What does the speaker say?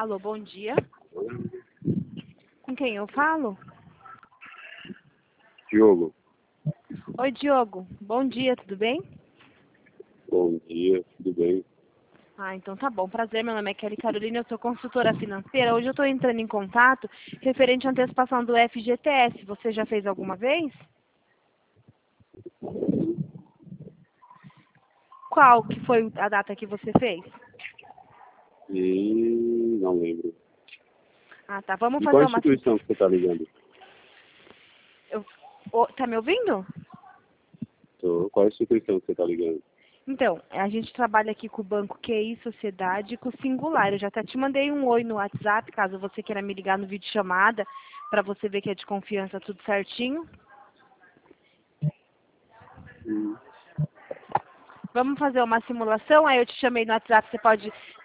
Alô, bom dia. Com quem eu falo? Diogo, Oi, Diogo. Bom dia, tudo bem? bom dia, tudo bem? Ah, então tá bom. Prazer, meu nome é Kelly Carolina, eu sou consultora financeira. Hoje eu estou entrando em contato referente à antecipação do FGTS. Você já fez alguma vez? Qual que foi a data que você fez? Não lembro. Ah, tá. Vamos De fazer qual uma... instituição que você está ligando? Tá me ouvindo? Qual instituição que você está ligando? Então, a gente trabalha aqui com o Banco QI Sociedade e com o Singular. Eu já até te mandei um oi no WhatsApp, caso você queira me ligar no vídeo chamada, para você ver que é de confiança tudo certinho. Hum, Vamos fazer uma simulação, aí eu te chamei no WhatsApp, você pode